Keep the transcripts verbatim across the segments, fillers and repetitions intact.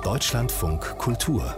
Deutschlandfunk Kultur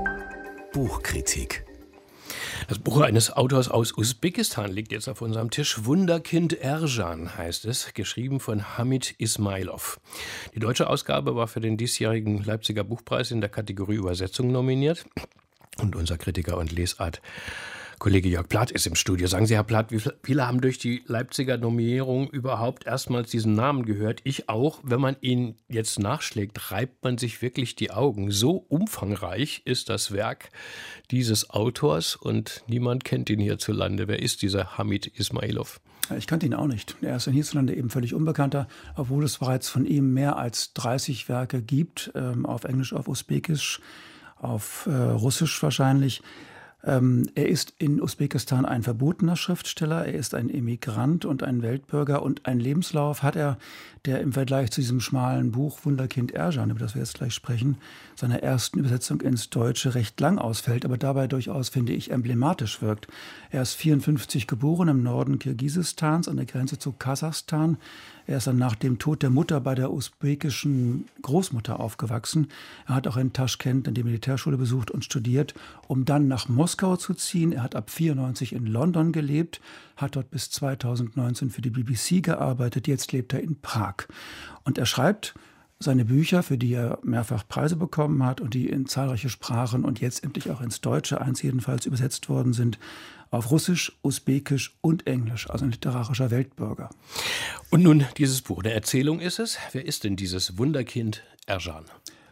Buchkritik. Das Buch eines Autors aus Usbekistan liegt jetzt auf unserem Tisch. Wunderkind Ercan heißt es, geschrieben von Hamid Ismailov. Die deutsche Ausgabe war für den diesjährigen Leipziger Buchpreis in der Kategorie Übersetzung nominiert. Und unser Kritiker und Lesart Kollege Jörg Plath ist im Studio. Sagen Sie, Herr Plath, wie viele haben durch die Leipziger Nominierung überhaupt erstmals diesen Namen gehört? Ich auch. Wenn man ihn jetzt nachschlägt, reibt man sich wirklich die Augen. So umfangreich ist das Werk dieses Autors und niemand kennt ihn hierzulande. Wer ist dieser Hamid Ismailov? Ich kannte ihn auch nicht. Er ist in hierzulande eben völlig unbekannter, obwohl es bereits von ihm mehr als dreißig Werke gibt, ähm, auf Englisch, auf Usbekisch, auf äh, Russisch wahrscheinlich. Ähm, er ist in Usbekistan ein verbotener Schriftsteller, er ist ein Emigrant und ein Weltbürger und einen Lebenslauf hat er, der im Vergleich zu diesem schmalen Buch Wunderkind Ercan, über das wir jetzt gleich sprechen, seiner ersten Übersetzung ins Deutsche recht lang ausfällt, aber dabei durchaus, finde ich, emblematisch wirkt. Er ist vierundfünfzig geboren im Norden Kirgisistans an der Grenze zu Kasachstan. Er ist dann nach dem Tod der Mutter bei der usbekischen Großmutter aufgewachsen. Er hat auch in Taschkent die Militärschule besucht und studiert, um dann nach Moskau zu ziehen. Er hat ab vierundneunzig in London gelebt, hat dort bis zweitausendneunzehn für die B B C gearbeitet. Jetzt lebt er in Prag. Und er schreibt seine Bücher, für die er mehrfach Preise bekommen hat und die in zahlreiche Sprachen und jetzt endlich auch ins Deutsche, eins jedenfalls, übersetzt worden sind, auf Russisch, Usbekisch und Englisch, also ein literarischer Weltbürger. Und nun dieses Buch. Eine Erzählung ist es. Wer ist denn dieses Wunderkind Ercan?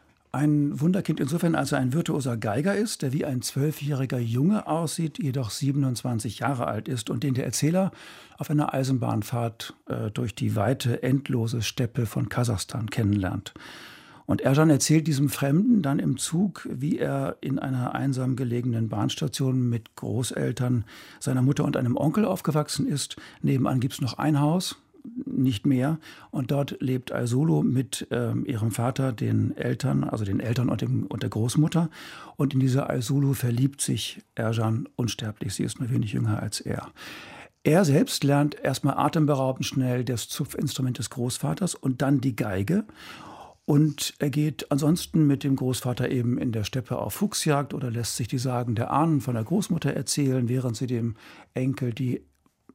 Ein Wunderkind insofern, als er ein virtuoser Geiger ist, der wie ein zwölfjähriger Junge aussieht, jedoch siebenundzwanzig Jahre alt ist und den der Erzähler auf einer Eisenbahnfahrt äh, durch die weite, endlose Steppe von Kasachstan kennenlernt. Und Ercan erzählt diesem Fremden dann im Zug, wie er in einer einsam gelegenen Bahnstation mit Großeltern, seiner Mutter und einem Onkel aufgewachsen ist. Nebenan gibt es noch ein Haus, nicht mehr. Und dort lebt Aisolo mit ähm, ihrem Vater, den Eltern, also den Eltern und, dem, und der Großmutter. Und in dieser Aisolo verliebt sich Ercan unsterblich. Sie ist nur wenig jünger als er. Er selbst lernt erstmal atemberaubend schnell das Zupfinstrument des Großvaters und dann die Geige. Und er geht ansonsten mit dem Großvater eben in der Steppe auf Fuchsjagd oder lässt sich die Sagen der Ahnen von der Großmutter erzählen, während sie dem Enkel die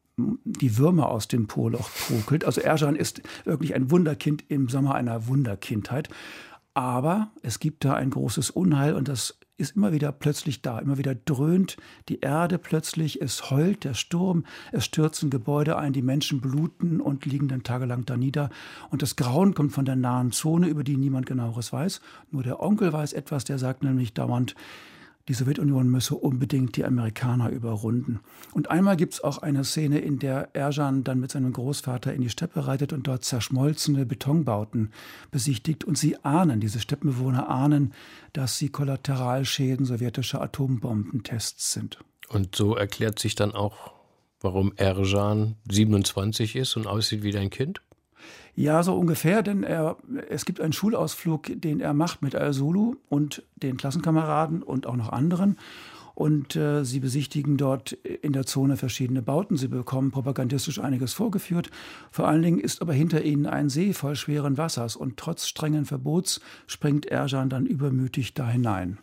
die Würmer aus dem Poloch trugelt. Also Ercan ist wirklich ein Wunderkind im Sommer einer Wunderkindheit. Aber es gibt da ein großes Unheil und das ist immer wieder plötzlich da. Immer wieder dröhnt die Erde plötzlich, es heult der Sturm, es stürzen Gebäude ein, die Menschen bluten und liegen dann tagelang da nieder. Und das Grauen kommt von der nahen Zone, über die niemand Genaueres weiß. Nur der Onkel weiß etwas, der sagt nämlich dauernd, die Sowjetunion müsse unbedingt die Amerikaner überrunden. Und einmal gibt es auch eine Szene, in der Ercan dann mit seinem Großvater in die Steppe reitet und dort zerschmolzene Betonbauten besichtigt. Und sie ahnen, diese Steppenbewohner ahnen, dass sie Kollateralschäden sowjetischer Atombombentests sind. Und so erklärt sich dann auch, warum Ercan siebenundzwanzig ist und aussieht wie dein Kind? Ja, so ungefähr, denn er, es gibt einen Schulausflug, den er macht mit Aisolo und den Klassenkameraden und auch noch anderen. Und äh, sie besichtigen dort in der Zone verschiedene Bauten. Sie bekommen propagandistisch einiges vorgeführt. Vor allen Dingen ist aber hinter ihnen ein See voll schweren Wassers. Und trotz strengen Verbots springt Ercan dann übermütig da hinein.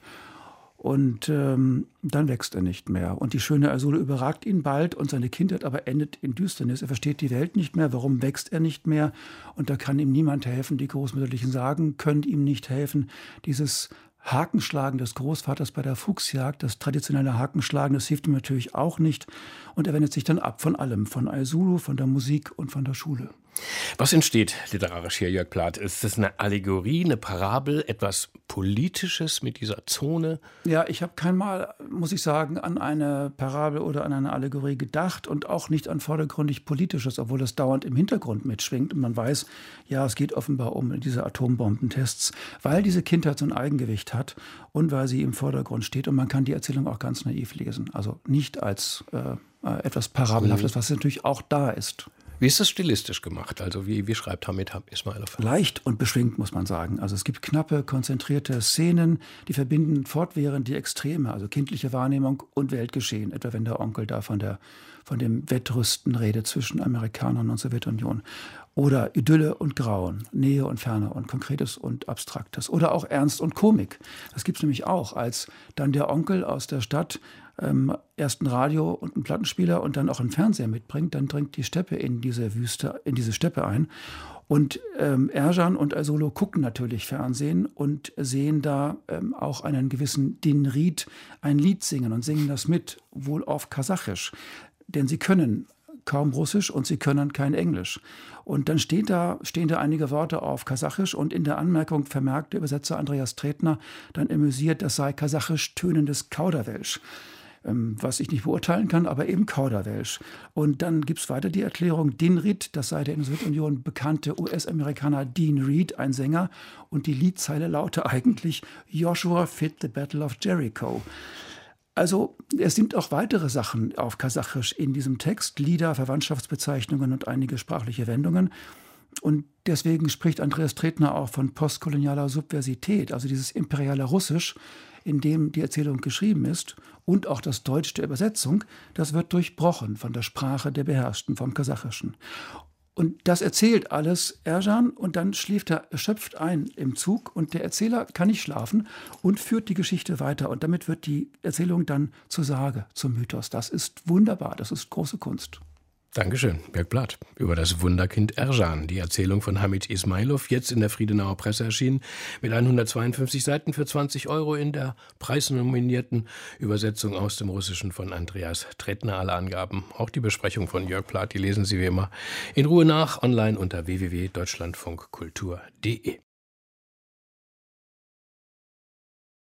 Und ähm, dann wächst er nicht mehr. Und die schöne Aisolo überragt ihn bald und seine Kindheit aber endet in Düsternis. Er versteht die Welt nicht mehr. Warum wächst er nicht mehr? Und da kann ihm niemand helfen. Die großmütterlichen Sagen können ihm nicht helfen. Dieses Hakenschlagen des Großvaters bei der Fuchsjagd, das traditionelle Hakenschlagen, das hilft ihm natürlich auch nicht. Und er wendet sich dann ab von allem, von Aisolo, von der Musik und von der Schule. Was entsteht literarisch hier, Jörg Plath? Ist das eine Allegorie, eine Parabel, etwas Politisches mit dieser Zone? Ja, ich habe kein Mal, muss ich sagen, an eine Parabel oder an eine Allegorie gedacht und auch nicht an vordergründig Politisches, obwohl das dauernd im Hintergrund mitschwingt. Und man weiß, ja, es geht offenbar um diese Atombombentests, weil diese Kindheit so ein Eigengewicht hat und weil sie im Vordergrund steht. Und man kann die Erzählung auch ganz naiv lesen, also nicht als äh, etwas Parabelhaftes, was natürlich auch da ist. Wie ist das stilistisch gemacht? Also wie, wie schreibt Hamid Ismailov? Leicht und beschwingt, muss man sagen. Also es gibt knappe, konzentrierte Szenen, die verbinden fortwährend die Extreme, also kindliche Wahrnehmung und Weltgeschehen. Etwa wenn der Onkel da von, der, von dem Wettrüsten redet zwischen Amerikanern und Sowjetunion. Oder Idylle und Grauen, Nähe und Ferne und Konkretes und Abstraktes. Oder auch Ernst und Komik. Das gibt es nämlich auch, als dann der Onkel aus der Stadt ähm, erst ein Radio und einen Plattenspieler und dann auch einen Fernseher mitbringt, dann dringt die Steppe in diese Wüste, in diese Steppe ein. Und ähm, Ercan und Erzulo gucken natürlich Fernsehen und sehen da ähm, auch einen gewissen Dinrit ein Lied singen und singen das mit, wohl auf Kasachisch. Denn sie können kaum Russisch und sie können kein Englisch. Und dann steht da, stehen da einige Worte auf Kasachisch und in der Anmerkung vermerkt der Übersetzer Andreas Tretner dann amüsiert, das sei kasachisch tönendes Kauderwelsch. Ähm, was ich nicht beurteilen kann, aber eben Kauderwelsch. Und dann gibt es weiter die Erklärung, Dinrit, das sei der in der Sowjetunion bekannte U S-Amerikaner Dean Reed, ein Sänger. Und die Liedzeile laute eigentlich Joshua fit the Battle of Jericho. Also es sind auch weitere Sachen auf Kasachisch in diesem Text, Lieder, Verwandtschaftsbezeichnungen und einige sprachliche Wendungen. Und deswegen spricht Andreas Tretner auch von postkolonialer Subversität, also dieses imperiale Russisch, in dem die Erzählung geschrieben ist, und auch das Deutsch der Übersetzung, das wird durchbrochen von der Sprache der Beherrschten, vom Kasachischen. Und das erzählt alles Ercan und dann schläft er erschöpft ein im Zug und der Erzähler kann nicht schlafen und führt die Geschichte weiter. Und damit wird die Erzählung dann zur Sage, zum Mythos. Das ist wunderbar, das ist große Kunst. Dankeschön, Jörg Blatt, über das Wunderkind Ercan, die Erzählung von Hamid Ismailov, jetzt in der Friedenauer Presse erschienen, mit hundertzweiundfünfzig Seiten für zwanzig Euro in der preisnominierten Übersetzung aus dem Russischen von Andreas Tretner. Alle Angaben, auch die Besprechung von Jörg Blatt, die lesen Sie wie immer in Ruhe nach, online unter w w w punkt deutschlandfunkkultur punkt de.